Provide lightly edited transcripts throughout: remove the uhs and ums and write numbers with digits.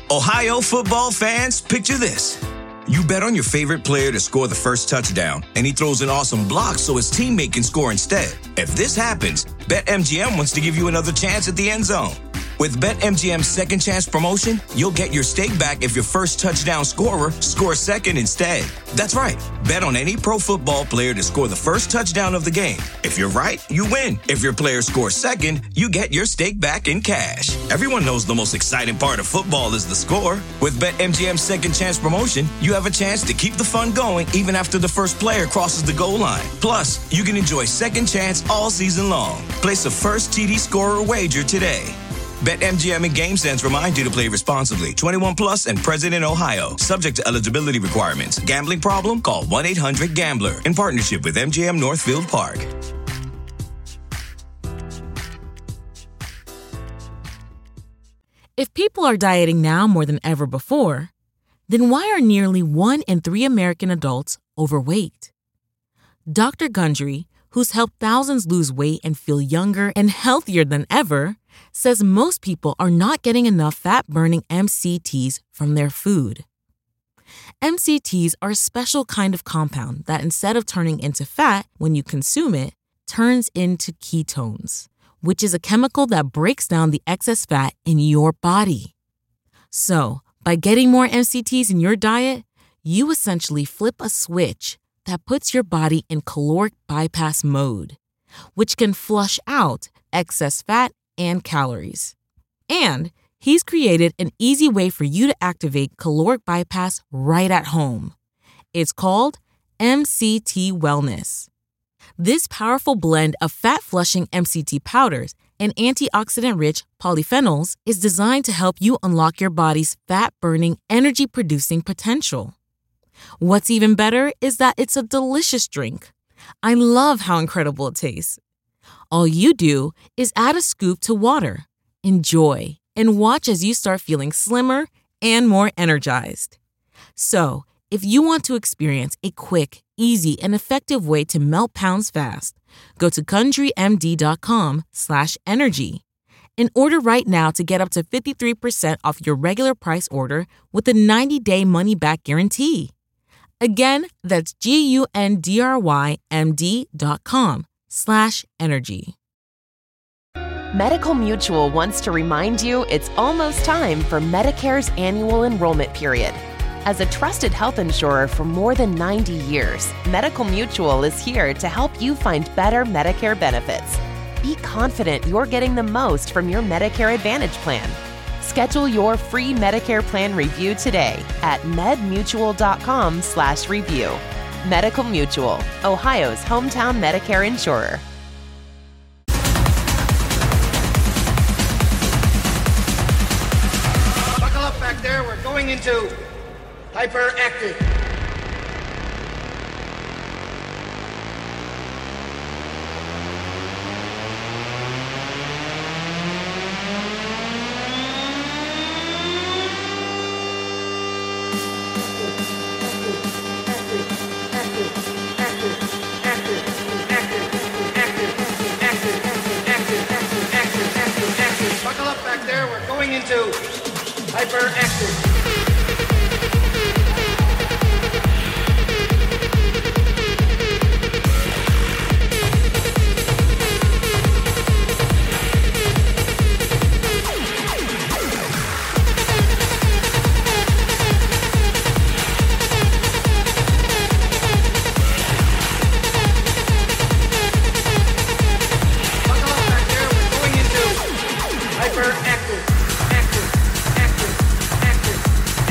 Ohio football fans, picture this. You bet on your favorite player to score the first touchdown, and he throws an awesome block so his teammate can score instead. If this happens, BetMGM wants to give you another chance at the end zone. With BetMGM's second chance promotion, you'll get your stake back if your first touchdown scorer scores second instead. That's right. Bet on any pro football player to score the first touchdown of the game. If you're right, you win. If your player scores second, you get your stake back in cash. Everyone knows the most exciting part of football is the score. With BetMGM's second chance promotion, you have a chance to keep the fun going even after the first player crosses the goal line. Plus, you can enjoy second chance all season long. Place a first TD scorer wager today. BetMGM and GameSense remind you to play responsibly. 21 plus and present in Ohio. Subject to eligibility requirements. Gambling problem? Call 1-800-GAMBLER. In partnership with MGM Northfield Park. If people are dieting now more than ever before, then why are nearly 1 in 3 American adults overweight? Dr. Gundry, who's helped thousands lose weight and feel younger and healthier than ever, says most people are not getting enough fat-burning MCTs from their food. MCTs are a special kind of compound that instead of turning into fat when you consume it, turns into ketones, which is a chemical that breaks down the excess fat in your body. So, by getting more MCTs in your diet, you essentially flip a switch that puts your body in caloric bypass mode, which can flush out excess fat and calories. And he's created an easy way for you to activate caloric bypass right at home. It's called MCT Wellness. This powerful blend of fat-flushing MCT powders and antioxidant-rich polyphenols is designed to help you unlock your body's fat-burning, energy-producing potential. What's even better is that it's a delicious drink. I love how incredible it tastes. All you do is add a scoop to water, enjoy, and watch as you start feeling slimmer and more energized. So, if you want to experience a quick, easy, and effective way to melt pounds fast, go to CountryMD.com/energy and order right now to get up to 53% off your regular price order with a 90-day money-back guarantee. Again, that's GUNDRYMD.com/energy. Medical Mutual wants to remind you it's almost time for Medicare's annual enrollment period. As a trusted health insurer for more than 90 years, Medical Mutual is here to help you find better Medicare benefits. Be confident you're getting the most from your Medicare Advantage plan. Schedule your free Medicare plan review today at medmutual.com/review. Medical Mutual, Ohio's hometown Medicare insurer. Buckle up back there. We're going into hyperactive. Buckle up back there. We're going into hyperactive. Hyperactive, active, active, active.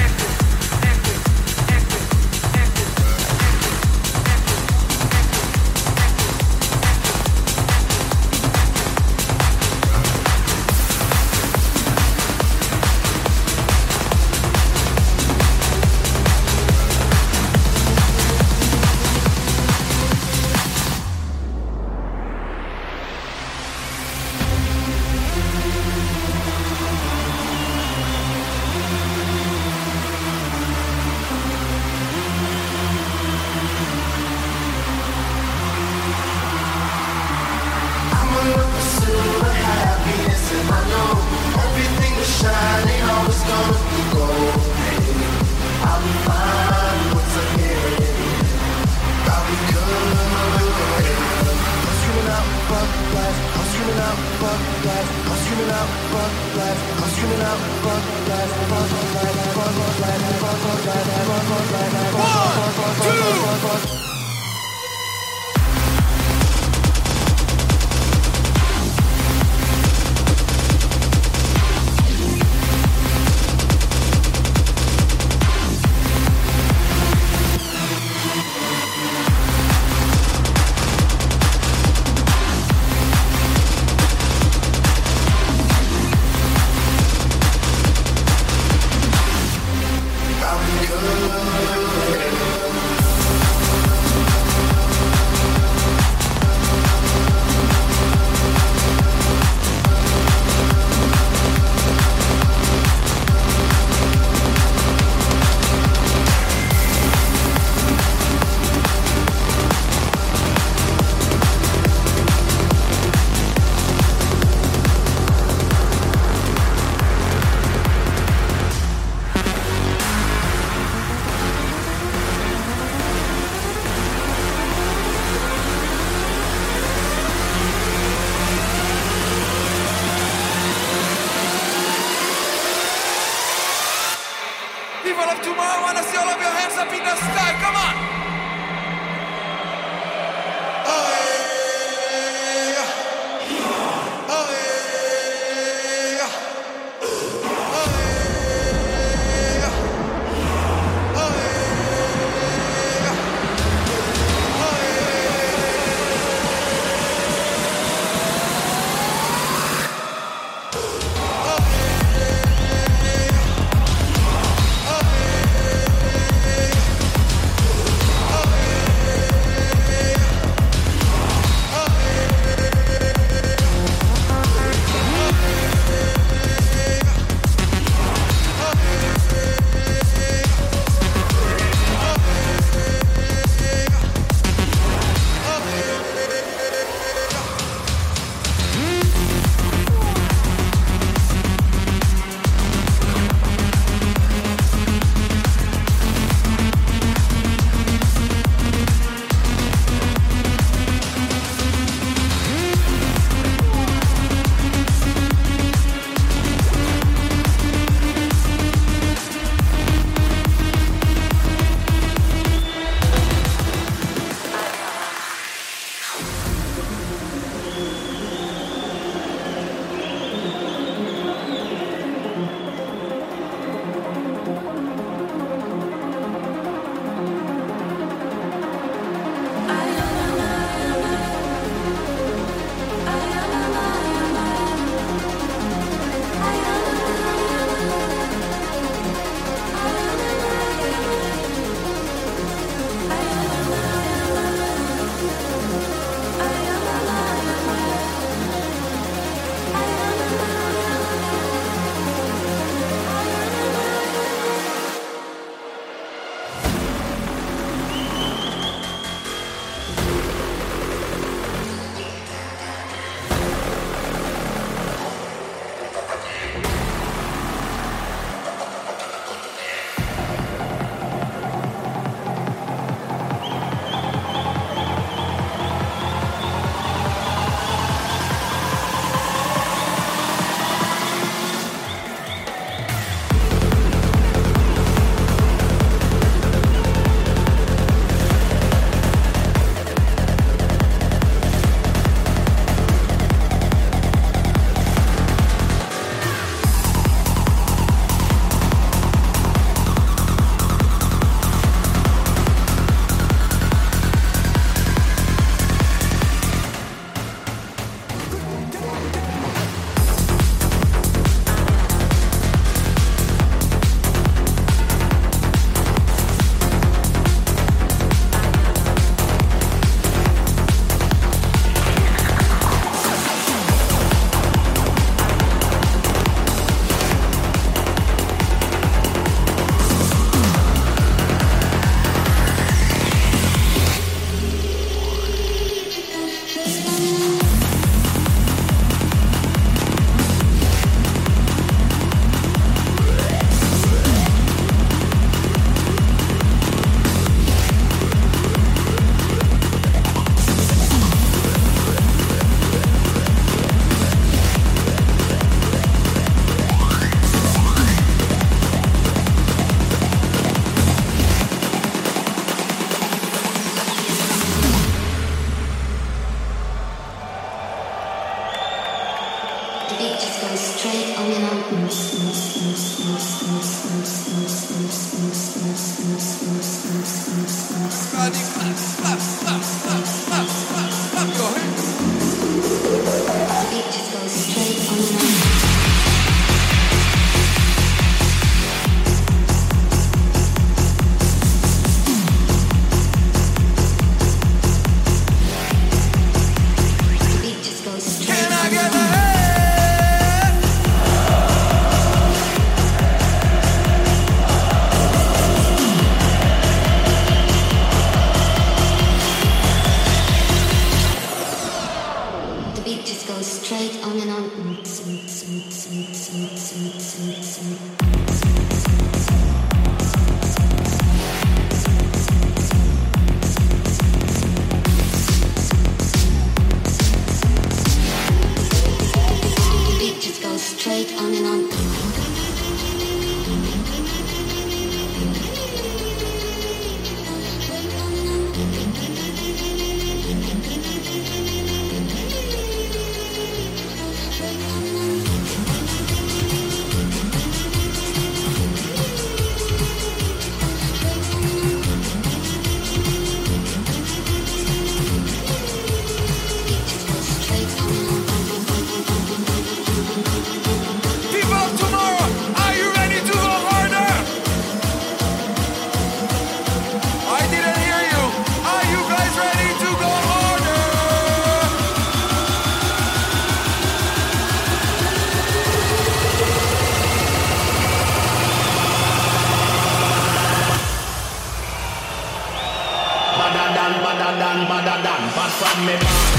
from me back.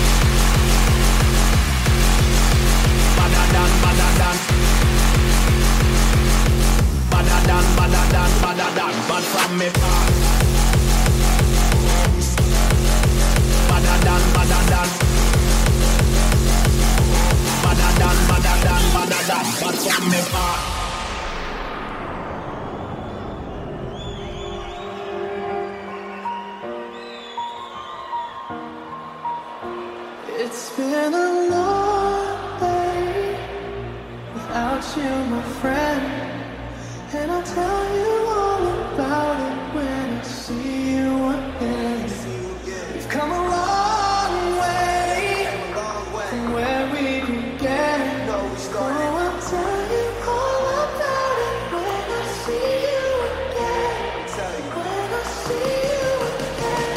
Badadan, badadan. Badadan, badadan, badadan, bad from me back. Badadan, badadan. Badadan, badadan, badadan, bad from me back. It's been a long day without you, my friend, and I'll tell you all about it when I see you again. We've come a long way from where we began. Oh, I'll tell you all about it when I see you again. When I see you again.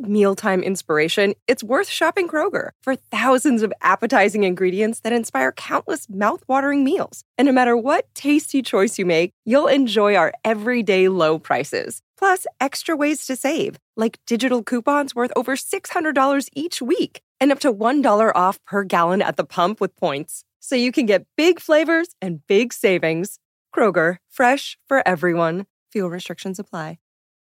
need mealtime inspiration, it's worth shopping Kroger for thousands of appetizing ingredients that inspire countless mouth-watering meals. And no matter what tasty choice you make, you'll enjoy our everyday low prices. Plus, extra ways to save, like digital coupons worth over $600 each week and up to $1 off per gallon at the pump with points. So you can get big flavors and big savings. Kroger, fresh for everyone. Fuel restrictions apply.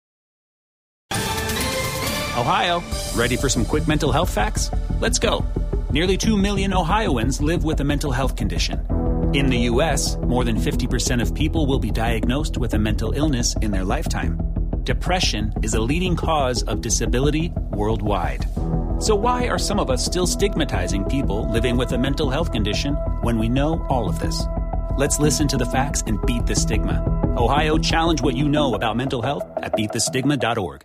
Ohio, ready for some quick mental health facts? Let's go. Nearly 2 million Ohioans live with a mental health condition. In the U.S., more than 50% of people will be diagnosed with a mental illness in their lifetime. Depression is a leading cause of disability worldwide. So why are some of us still stigmatizing people living with a mental health condition when we know all of this? Let's listen to the facts and beat the stigma. Ohio, challenge what you know about mental health at beatthestigma.org.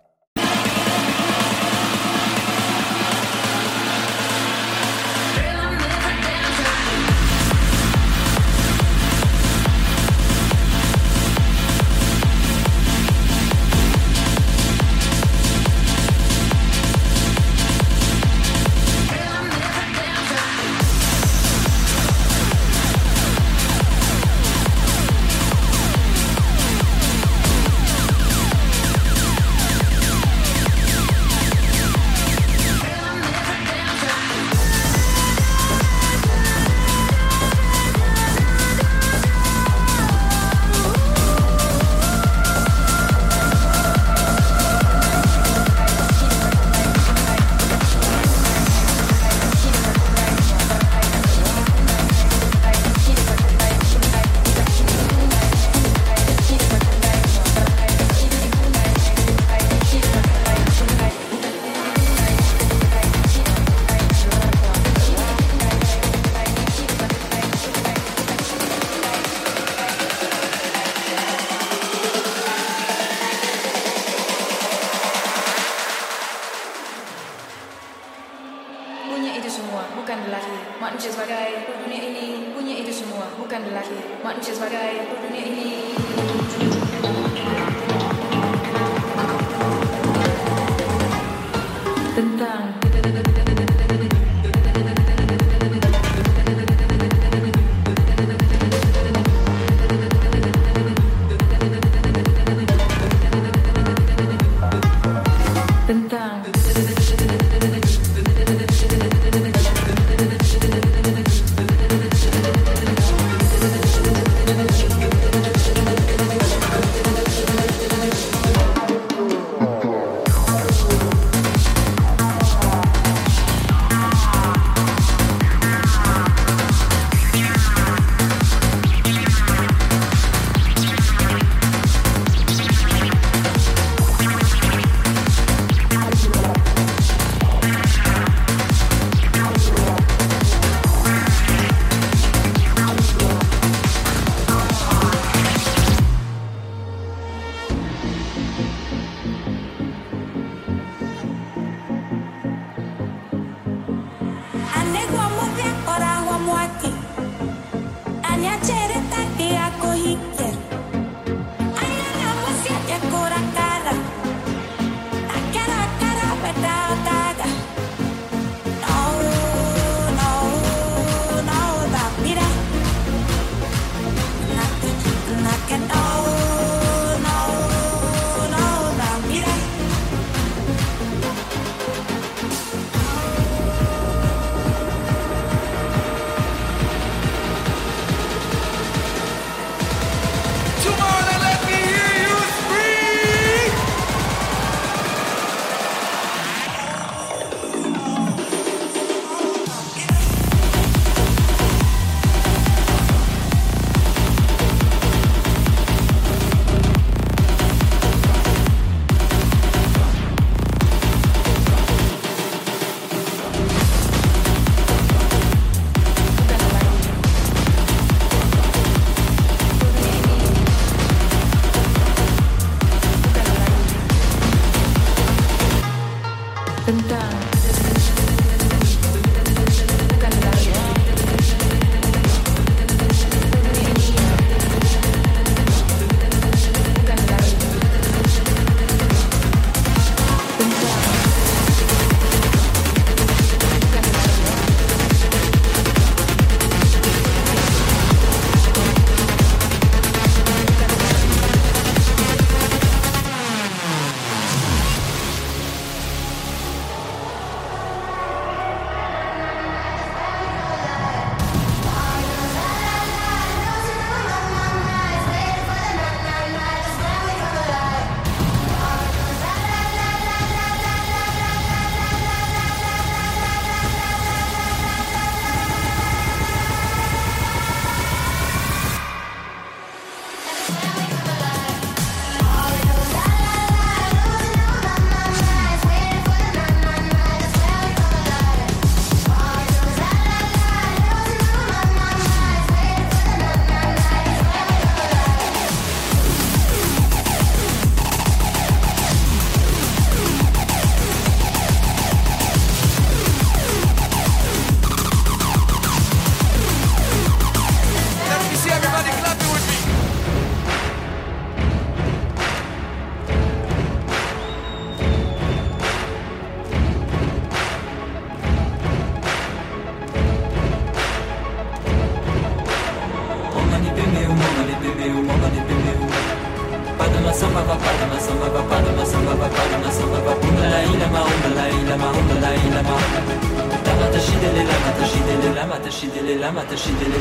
Padma samba va padma samba va padma samba va padma samba va umla ilama umla ilama umla ilama lama tashidele lama tashidele lama tashidele lama tashidele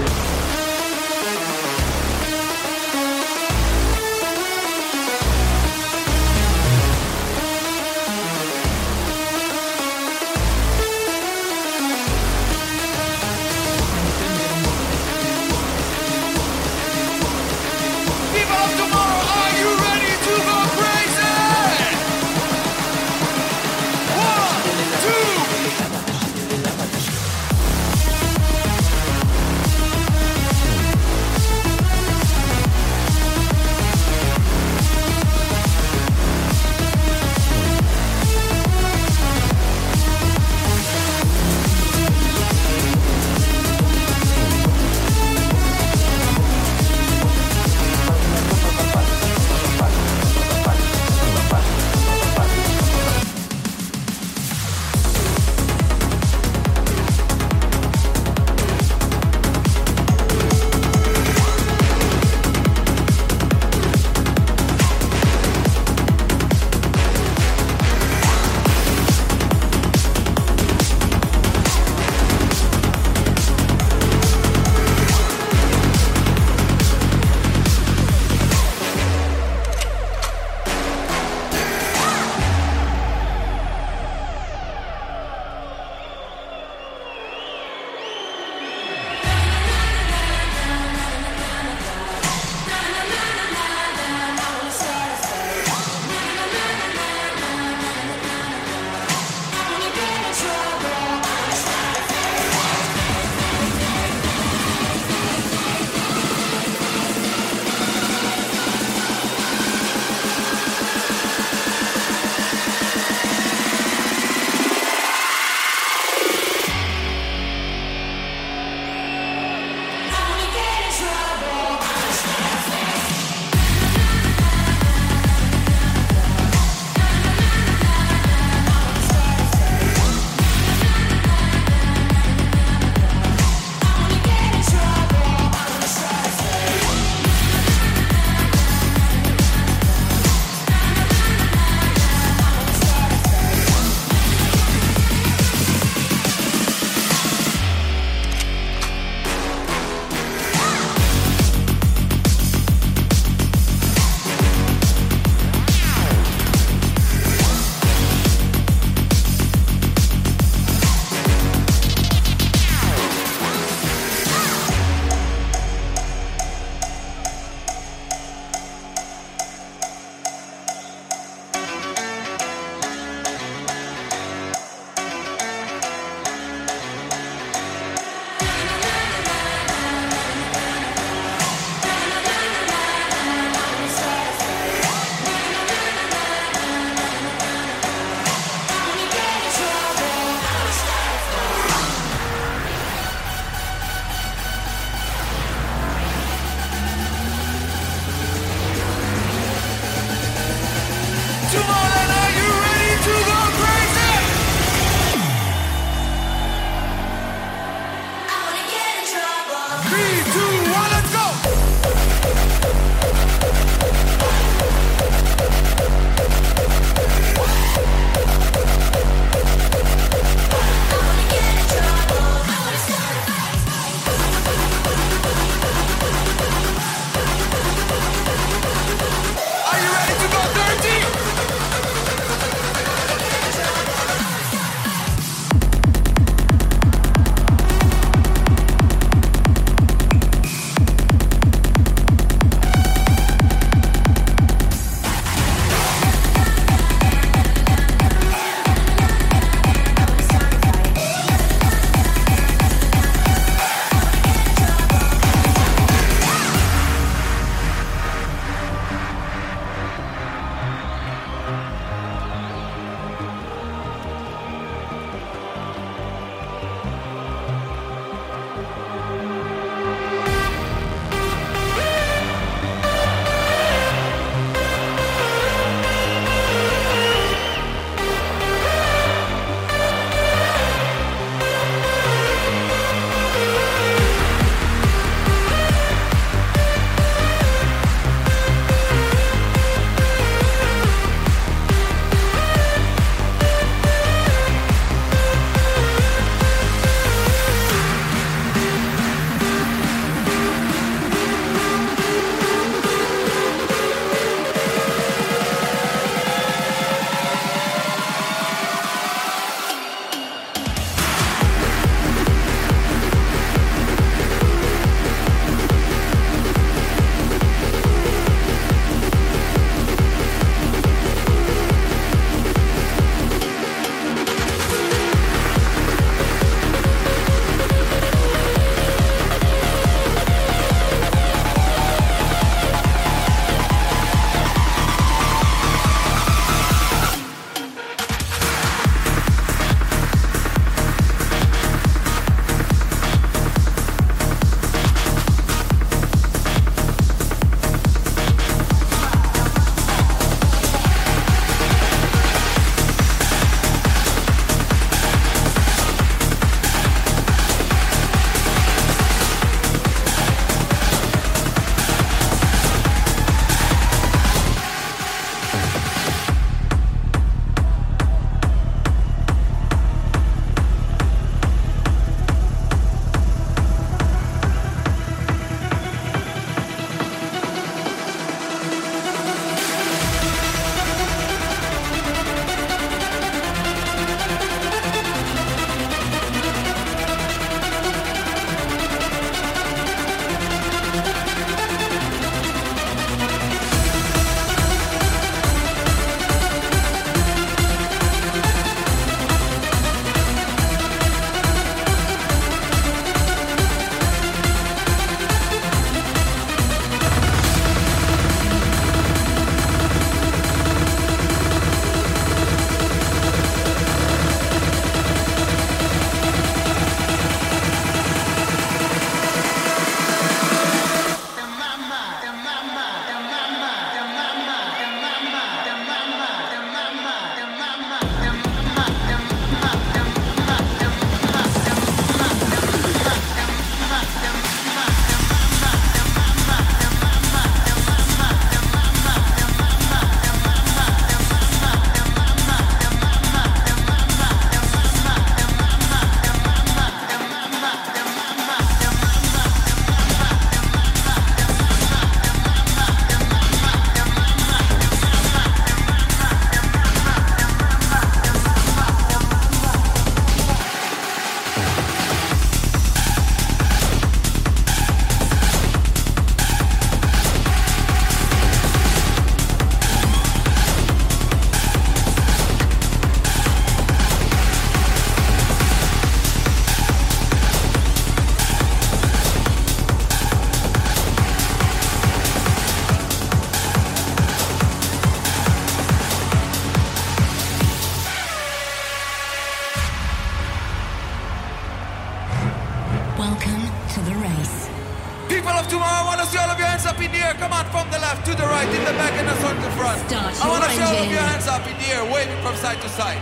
to the race. People of tomorrow, I want to see all of your hands up in the air. Come on, from the left to the right, in the back and the front to front. I want to see all of your hands up in the air, waving from side to side.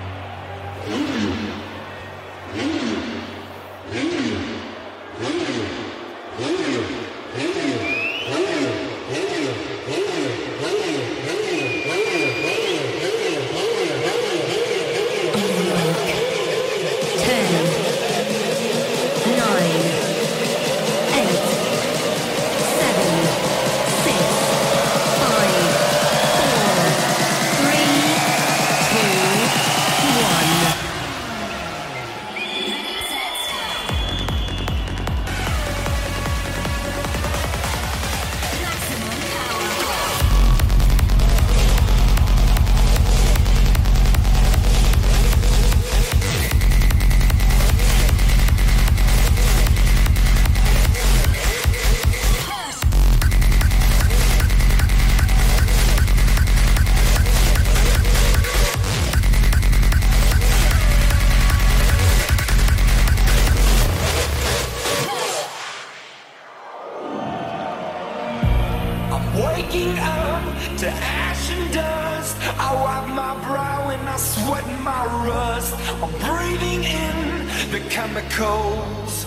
Waking up to ash and dust, I wipe my brow and I sweat my rust. I'm breathing in the chemicals.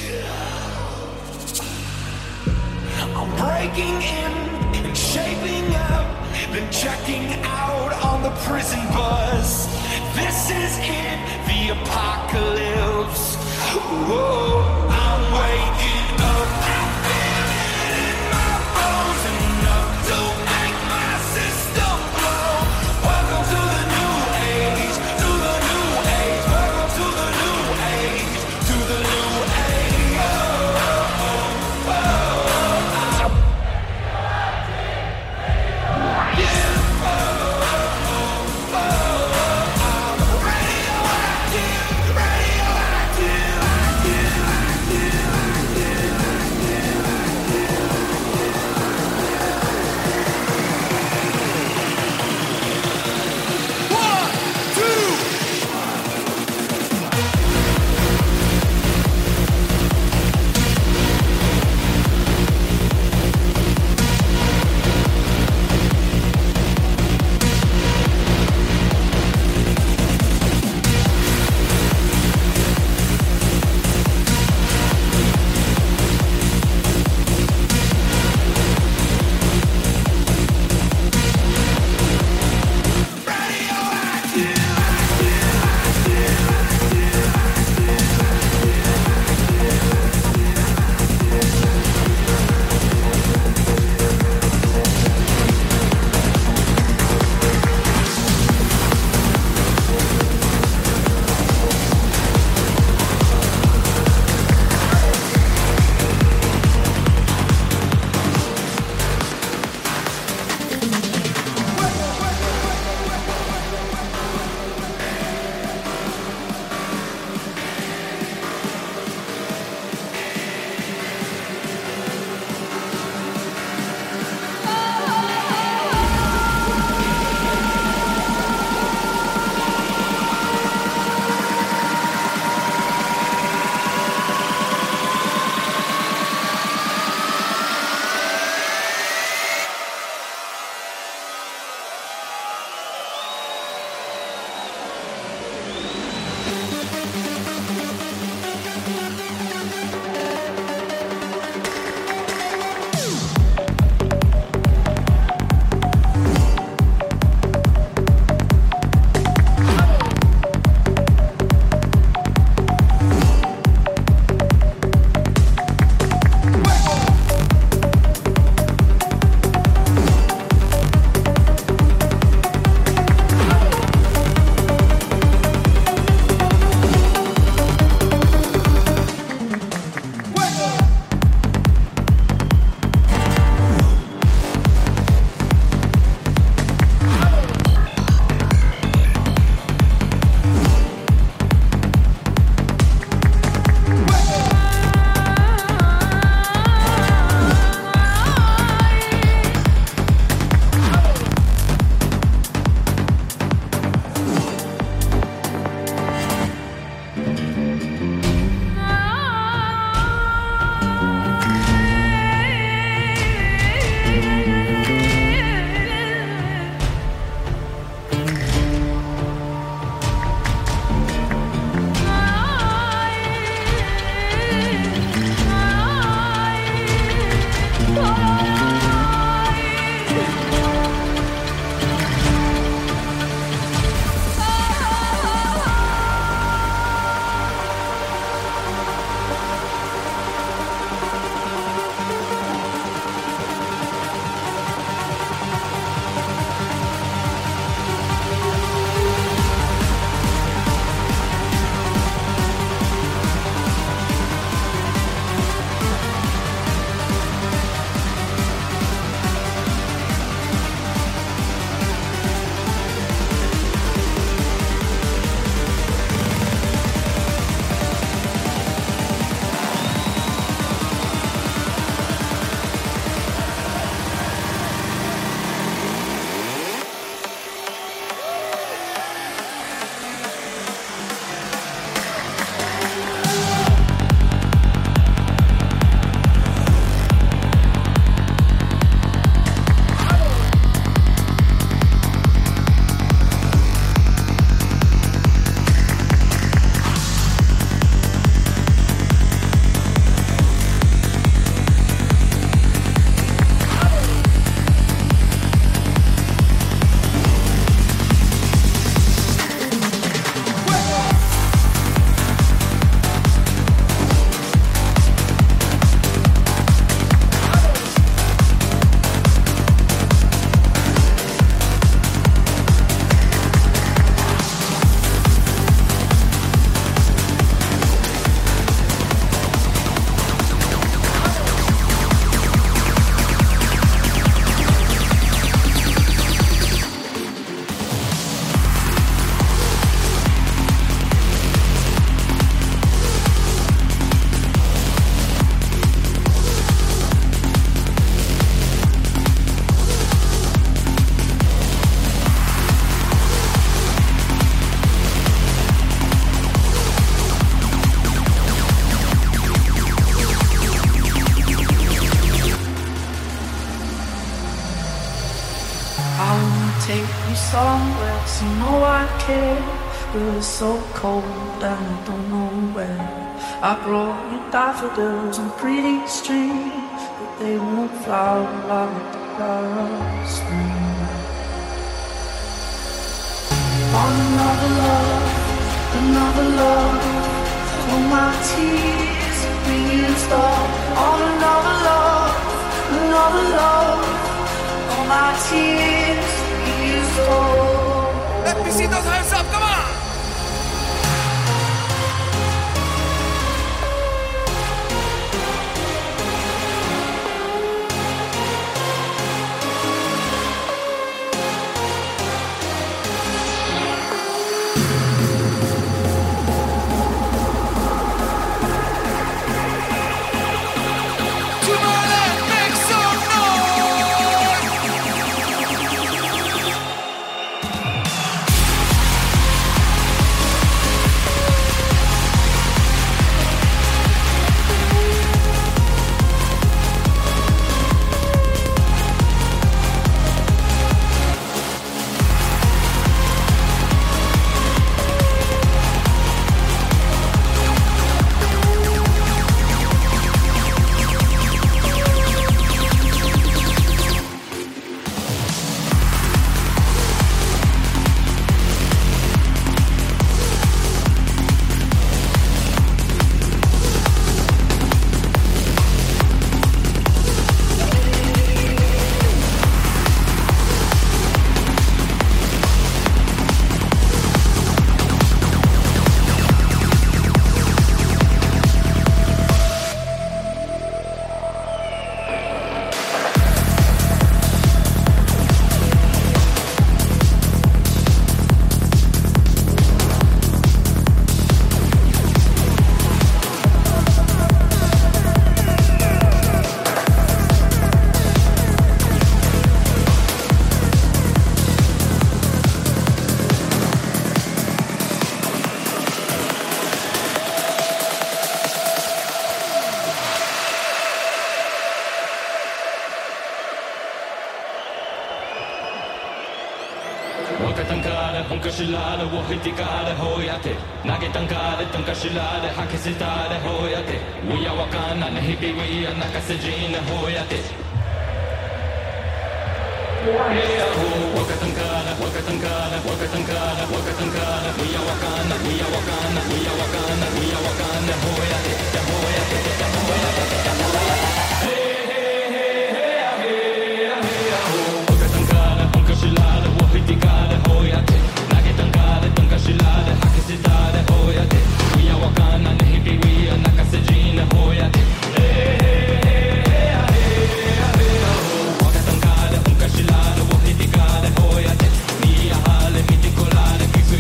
I'm breaking in and shaping up, then checking out on the prison bus. This is it, the apocalypse. Whoa, I'm waking up. I'm feeling it in my bones, enough to make my system blow. Welcome to the new age, to the new age. Welcome to the new age, to the new age. Oh, oh, oh, oh. Yeah. Oh, oh, oh, oh. I'm radioactive, radioactive, active, active. somewhere, so no I care. But it's so cold and I don't know where. I brought you daffodils and pretty string, but they won't flower like the last spring. On another love, all my tears bring you stop. On another love, all my tears bring you stop. Let me see those hands up, come on!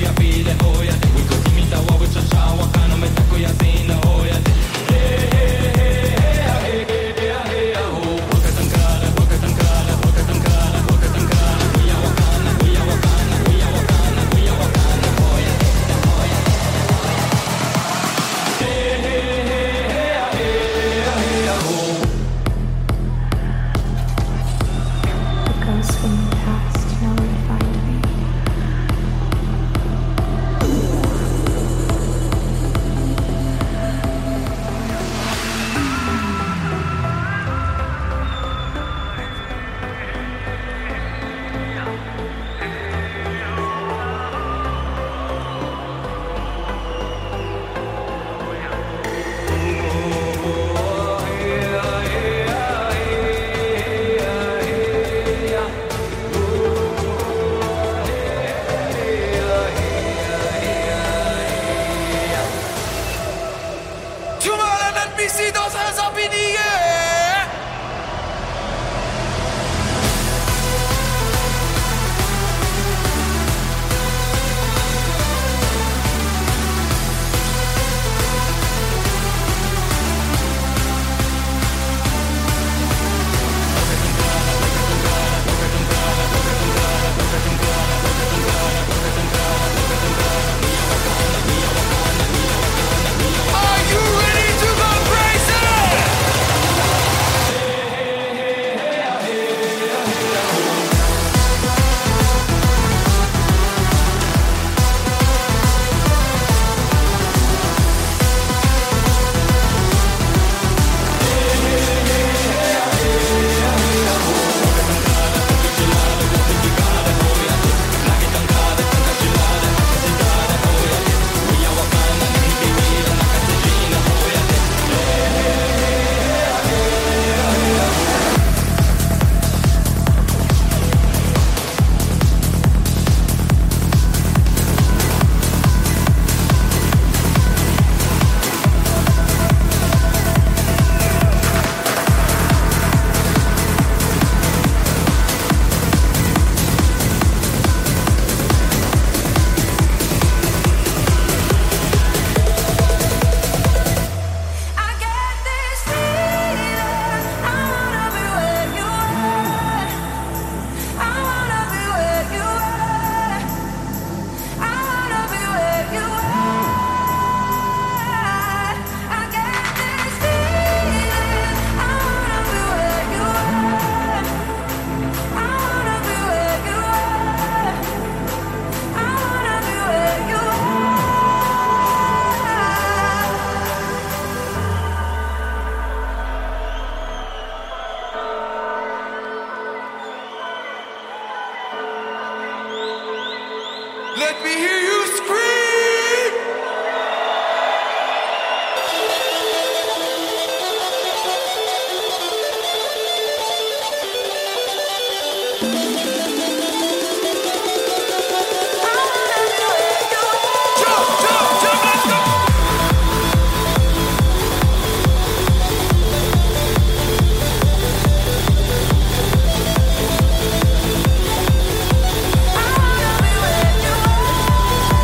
Hey Let me hear you scream. I wanna be where you are.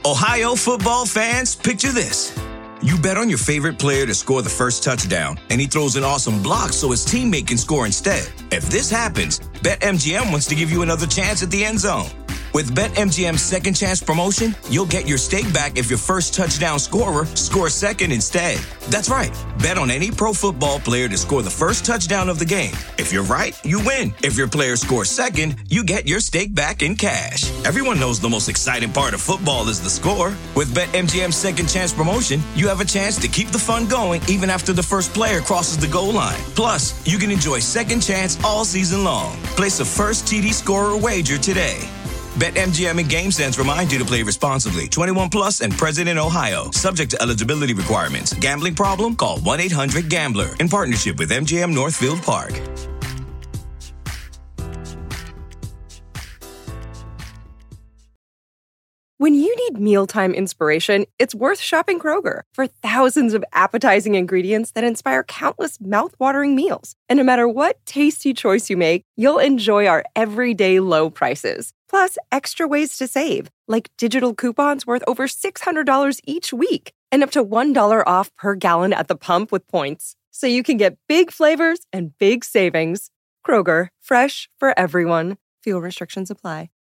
Ohio football fans, picture this. You bet on your favorite player to score the first touchdown, and he throws an awesome block so his teammate can score instead. If this happens, BetMGM wants to give you another chance at the end zone. With BetMGM's second chance promotion, you'll get your stake back if your first touchdown scorer scores second instead. That's right. Bet on any pro football player to score the first touchdown of the game. If you're right, you win. If your player scores second, you get your stake back in cash. Everyone knows the most exciting part of football is the score. With BetMGM's second chance promotion, you have a chance to keep the fun going even after the first player crosses the goal line. Plus, you can enjoy second chance all season long. Place a first TD scorer wager today. BetMGM and GameSense remind you to play responsibly. 21 plus and present in Ohio. Subject to eligibility requirements. Gambling problem? Call 1-800-GAMBLER. In partnership with MGM Northfield Park. When you need mealtime inspiration, it's worth shopping Kroger. For thousands of appetizing ingredients that inspire countless mouth-watering meals. And no matter what tasty choice you make, you'll enjoy our everyday low prices. Plus, extra ways to save, like digital coupons worth over $600 each week and up to $1 off per gallon at the pump with points. So you can get big flavors and big savings. Kroger, fresh for everyone. Fuel restrictions apply.